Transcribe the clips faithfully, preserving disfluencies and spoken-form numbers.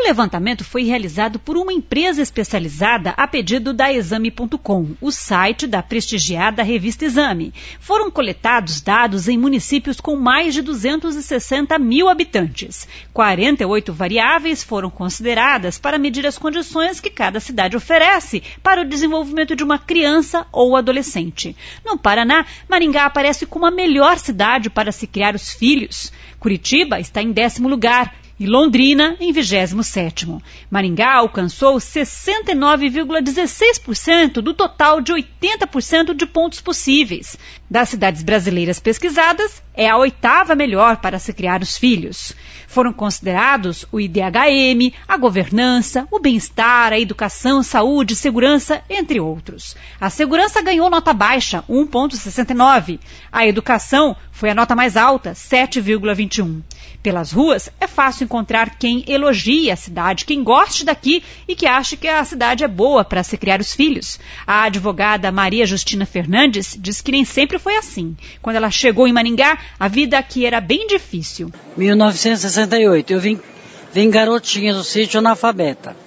levantamento foi realizado por uma empresa especializada a pedido da Exame ponto com, o site da prestigiada revista Exame. Foram coletados dados em municípios com mais de duzentos e sessenta mil habitantes. quarenta e oito variáveis foram consideradas para medir as condições que cada cidade oferece para o desenvolvimento de uma criança ou adolescente. No Paraná, Maringá aparece como a melhor cidade para se criar os filhos. Curitiba está em décimo lugar. E Londrina em vigésimo sétimo. Maringá alcançou sessenta e nove vírgula dezesseis por cento do total de oitenta por cento de pontos possíveis. Das cidades brasileiras pesquisadas, é a oitava melhor para se criar os filhos. Foram considerados o I D H M, a governança, o bem-estar, a educação, saúde, segurança, entre outros. A segurança ganhou nota baixa, um vírgula sessenta e nove. A educação foi a nota mais alta, sete vírgula vinte e um. Pelas ruas, é fácil encontrar quem elogie a cidade, quem goste daqui e que ache que a cidade é boa para se criar os filhos. A advogada Maria Justina Fernandes diz que nem sempre foi assim. Quando ela chegou em Maringá, a vida aqui era bem difícil. mil novecentos e sessenta e oito, eu vim, vim garotinha do sítio analfabeta.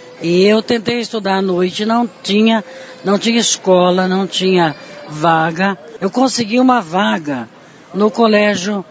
E eu tentei estudar à noite, não tinha, não tinha escola, não tinha vaga. Eu consegui uma vaga no colégio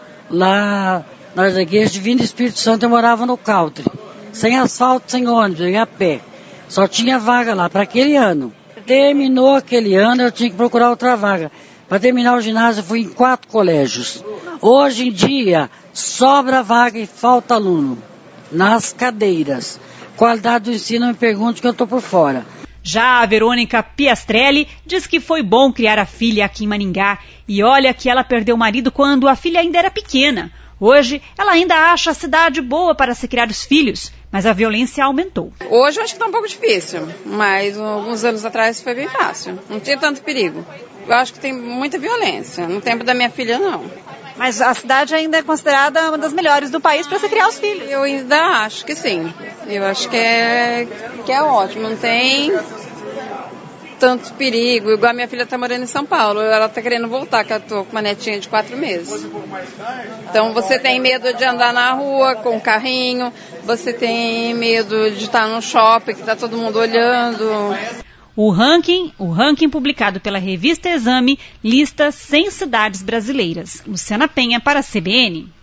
lá na igreja Divino Espírito Santo. Eu morava no Country, sem asfalto, sem ônibus, eu ia a pé. Só tinha vaga lá para aquele ano. Terminou aquele ano, eu tinha que procurar outra vaga. Para terminar o ginásio, eu fui em quatro colégios. Hoje em dia, sobra vaga e falta aluno nas cadeiras. Qualidade do ensino, me pergunto que eu estou por fora. Já a Verônica Piastrelli diz que foi bom criar a filha aqui em Maringá. E olha que ela perdeu o marido quando a filha ainda era pequena. Hoje, ela ainda acha a cidade boa para se criar os filhos, mas a violência aumentou. Hoje eu acho que está um pouco difícil, mas alguns anos atrás foi bem fácil. Não tinha tanto perigo. Eu acho que tem muita violência. No tempo da minha filha, não. Mas a cidade ainda é considerada uma das melhores do país para se criar os filhos. Eu ainda acho que sim. Eu acho que é, que é ótimo. Não tem tanto perigo. Igual a minha filha está morando em São Paulo. Ela está querendo voltar, que eu estou com uma netinha de quatro meses. Então você tem medo de andar na rua com o carrinho. Você tem medo de estar no shopping, que está todo mundo olhando. O ranking, o ranking publicado pela revista Exame lista cem cidades brasileiras. Luciana Penha para a C B N.